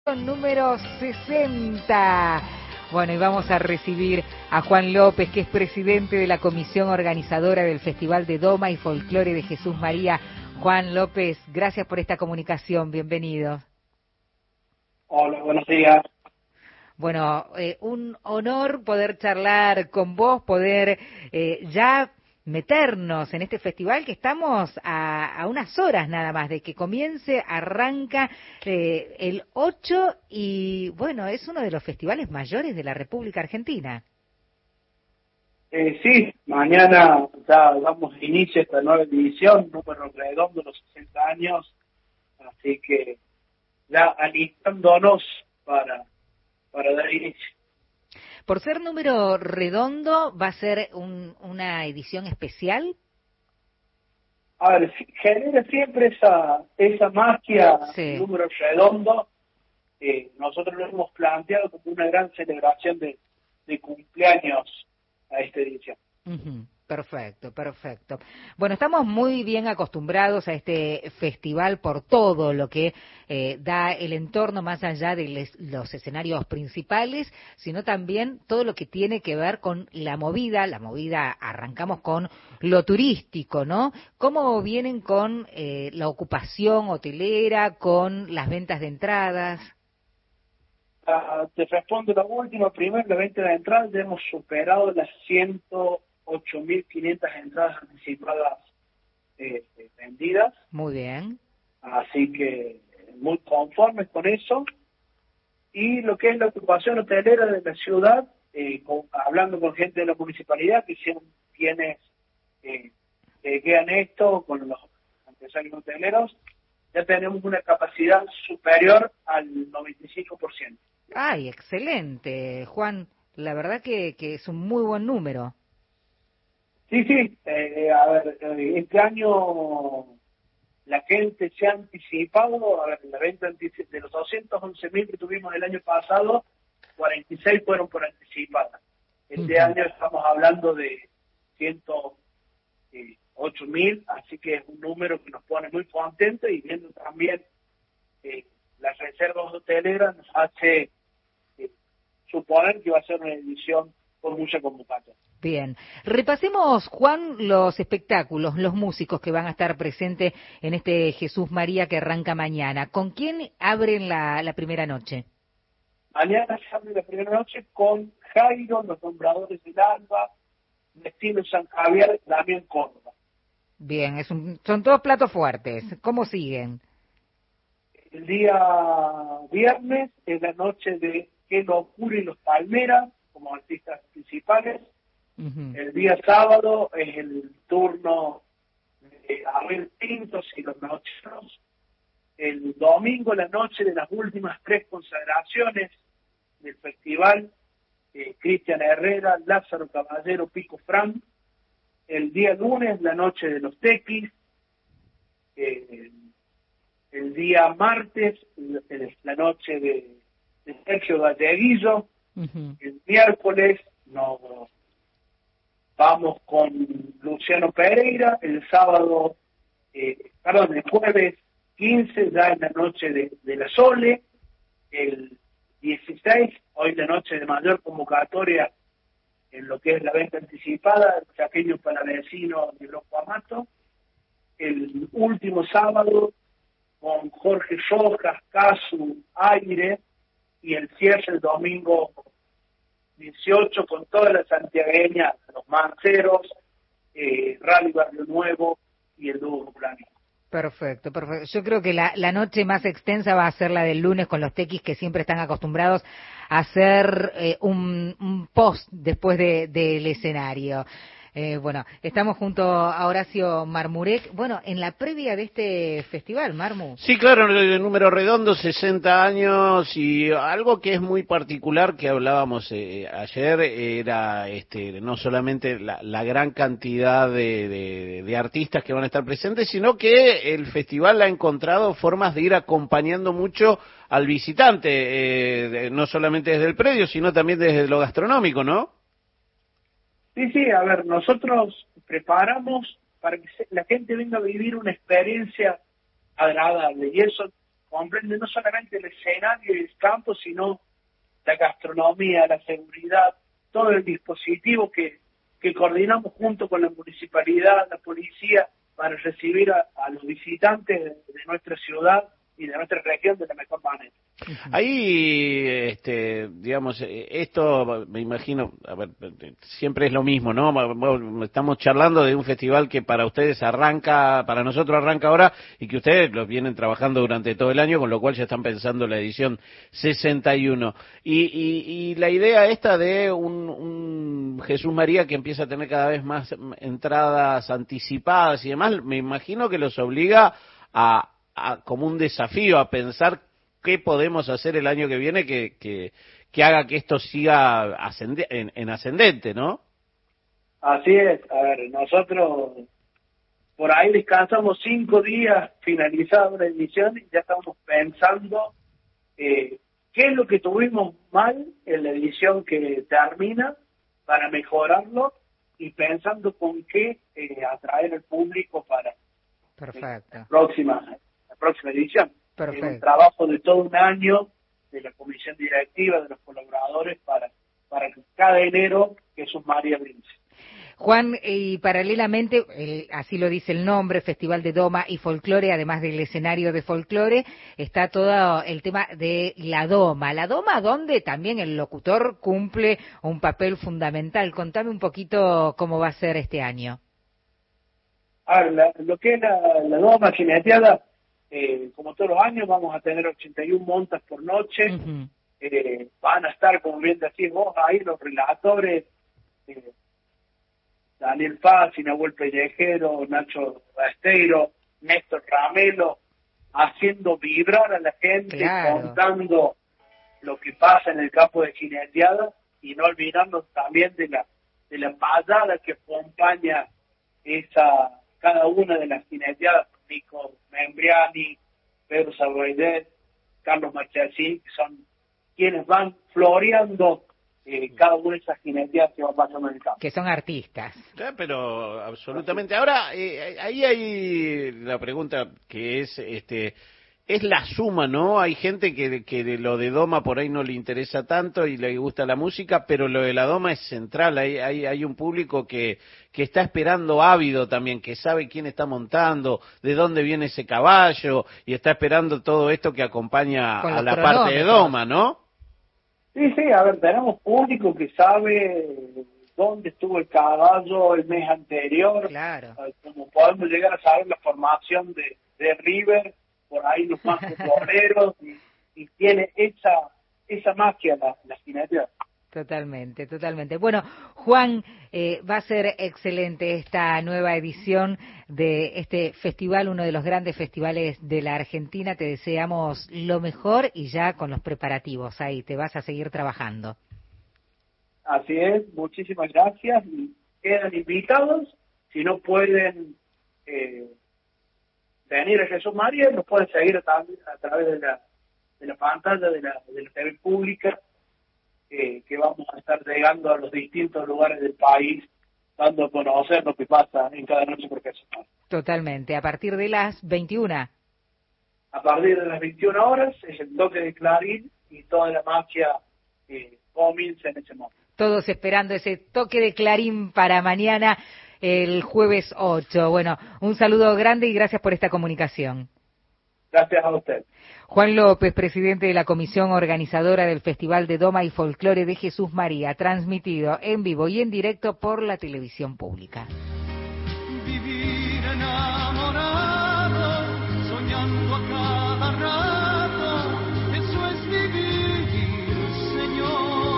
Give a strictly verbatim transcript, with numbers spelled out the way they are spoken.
Número sesenta. Bueno, y vamos a recibir a Juan López, que es presidente de la comisión organizadora del Festival de Doma y Folclore de Jesús María. Juan López, gracias por esta comunicación, bienvenido. Hola, buenos días. Bueno, eh, un honor poder charlar con vos, poder eh, ya meternos en este festival que estamos a, a unas horas nada más de que comience, arranca eh, el ocho y bueno, es uno de los festivales mayores de la República Argentina. Eh, sí, mañana ya damos inicio a esta nueva edición, número redondo, los sesenta años, así que ya alistándonos para, para dar inicio. Por ser número redondo, ¿va a ser un, una edición especial? A ver, genera siempre esa, esa magia, Sí. el número redondo. Eh, nosotros lo hemos planteado como una gran celebración de, de cumpleaños a esta edición. Uh-huh. Perfecto, perfecto. Bueno, estamos muy bien acostumbrados a este festival por todo lo que eh, da el entorno más allá de les, los escenarios principales, sino también todo lo que tiene que ver con la movida. La movida, arrancamos con lo turístico, ¿no? ¿Cómo vienen con eh, la ocupación hotelera, con las ventas de entradas? Uh, te respondo la última. Primero, la venta de entradas, ya hemos superado las ciento ocho mil quinientas entradas anticipadas eh, vendidas. Muy bien. Así que muy conformes con eso. Y lo que es la ocupación hotelera de la ciudad, eh, con, hablando con gente de la municipalidad, que son quienes eh, guían esto con los empresarios hoteleros, ya tenemos una capacidad superior al noventa y cinco por ciento. Ay, excelente, Juan. La verdad que, que es un muy buen número. Sí, sí. Eh, a ver, eh, este año la gente se ha anticipado. A ver, la venta de los doscientos once mil que tuvimos el año pasado, cuarenta y seis fueron por anticipada. Este Uh-huh. año estamos hablando de ciento ocho mil, así que es un número que nos pone muy contentos, y viendo también eh, las reservas hoteleras nos hace eh, suponer que va a ser una edición con mucha convocatoria. Bien, repasemos, Juan, los espectáculos, los músicos que van a estar presentes en este Jesús María que arranca mañana. ¿Con quién abren la, la primera noche? Mañana se abre la primera noche con Jairo, los Nombradores del Alba, Destino San Javier, Damián Córdoba. Bien, es un, son todos platos fuertes. ¿Cómo siguen? El día viernes es la noche de Qué Locura y los Palmeras como artistas principales. Uh-huh. El día sábado es el turno de Abel Pintos y los Nocheros. El domingo, la noche de las últimas tres consagraciones del festival, eh, Cristian Herrera, Lázaro Caballero, Pico Fran. El día lunes, la noche de los Tequis. Eh, el día martes, la noche de, de Sergio Galleguillo. Uh-huh. El miércoles nos vamos con Luciano Pereira. El sábado, eh, perdón, el jueves quince, ya en la noche de, de la Sole. El dieciséis, hoy la noche de mayor convocatoria en lo que es la venta anticipada, el Chaqueño Palavecino de Loco Amato. El último sábado con Jorge Rojas, Casu, Aire, y el cierre el domingo dieciocho con todas las santiagueñas, los Manceros, eh, Rally Barrio Nuevo y el Dúo Plano. Perfecto, perfecto. Yo creo que la, la noche más extensa va a ser la del lunes con los tequis, que siempre están acostumbrados a hacer eh, un, un post después de, del escenario. Eh, bueno, estamos junto a Horacio Marmurek. Bueno, en la previa de este festival, Marmu. Sí, claro, el número redondo, sesenta años, y algo que es muy particular que hablábamos eh, ayer era este, no solamente la, la gran cantidad de, de, de artistas que van a estar presentes, sino que el festival ha encontrado formas de ir acompañando mucho al visitante, eh, de, no solamente desde el predio, sino también desde lo gastronómico, ¿no? Sí, sí, a ver, nosotros preparamos para que la gente venga a vivir una experiencia agradable, y eso comprende no solamente el escenario y el campo, sino la gastronomía, la seguridad, todo el dispositivo que, que coordinamos junto con la municipalidad, la policía, para recibir a, a los visitantes de, de nuestra ciudad y de nuestra región de la mejor manera. Ahí, este, digamos, esto me imagino, a ver, siempre es lo mismo, ¿no? Estamos charlando de un festival que para ustedes arranca, para nosotros arranca ahora, y que ustedes lo vienen trabajando durante todo el año, con lo cual ya están pensando en la edición sesenta y uno. Y, y, y la idea esta de un, un Jesús María que empieza a tener cada vez más entradas anticipadas y demás, me imagino que los obliga a, a como un desafío, a pensar qué podemos hacer el año que viene que, que, que haga que esto siga ascend en, en ascendente, ¿no? Así es. A ver, nosotros por ahí descansamos cinco días finalizada una edición y ya estamos pensando eh, qué es lo que tuvimos mal en la edición que termina para mejorarlo y pensando con qué eh, atraer al público para Perfecto. Eh, la próxima la próxima edición. Perfecto. Es un trabajo de todo un año de la comisión directiva, de los colaboradores, para, para que cada enero Jesús María brinde. Juan, y paralelamente, el, así lo dice el nombre, Festival de Doma y Folclore, además del escenario de folclore, está todo el tema de la Doma. La Doma, donde también el locutor cumple un papel fundamental. Contame un poquito cómo va a ser este año. A ver, la, lo que es la, la Doma jineteada, Eh, como todos los años, vamos a tener ochenta y uno montas por noche. Uh-huh. eh, van a estar, como bien decís vos, ahí los relatores, eh, Daniel Paz, Nahuel Pellejero, Nacho Basteiro, Néstor Ramelo, haciendo vibrar a la gente, claro, contando lo que pasa en el campo de jineteada y no olvidarnos también de la de la payada que acompaña esa cada una de las jineteadas. Nico Membriani, Pedro Saboidet, Carlos Marchesín, que son quienes van floreando eh, cada una de esas jineteadas que van pasando en el campo. Que son artistas. Sí, pero absolutamente. Ahora, eh, ahí hay la pregunta que es, este, es la suma, ¿no? Hay gente que, que de lo de Doma por ahí no le interesa tanto y le gusta la música, pero lo de la Doma es central. Hay, hay, hay un público que, que está esperando ávido también, que sabe quién está montando, de dónde viene ese caballo, y está esperando todo esto que acompaña a la parte de Doma, ¿no? Sí, sí, a ver, tenemos público que sabe dónde estuvo el caballo el mes anterior, claro, como podemos llegar a saber la formación de, de River, por ahí los más futboleros, y, y tiene esa esa magia la, la jineteada. Totalmente, totalmente. Bueno, Juan, eh, va a ser excelente esta nueva edición de este festival, uno de los grandes festivales de la Argentina. Te deseamos lo mejor y ya con los preparativos ahí, te vas a seguir trabajando. Así es, muchísimas gracias. Y quedan invitados, si no pueden eh, venir a Jesús María, nos pueden seguir a, a través de la, de la pantalla de la, de la T V pública. Eh, que vamos a estar llegando a los distintos lugares del país, dando a conocer lo que pasa en cada noche por Jesús María. Totalmente, a partir de las veintiuna. A partir de las veintiuna horas es el toque de Clarín y toda la magia eh, comienza en ese momento. Todos esperando ese toque de Clarín para mañana, el jueves ocho. Bueno, un saludo grande y gracias por esta comunicación. Gracias a usted. Juan López, presidente de la comisión organizadora del Festival de Doma y Folclore de Jesús María, transmitido en vivo y en directo por la televisión pública.